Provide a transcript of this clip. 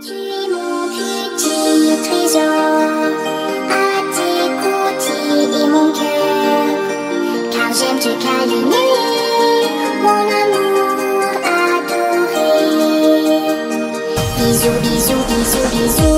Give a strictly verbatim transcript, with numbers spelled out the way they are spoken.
Tu es mon petit trésor, à tes côtés et mon cœur, car j'aime te câliner, mon amour adoré. Bisous, bisous, bisous, bisous.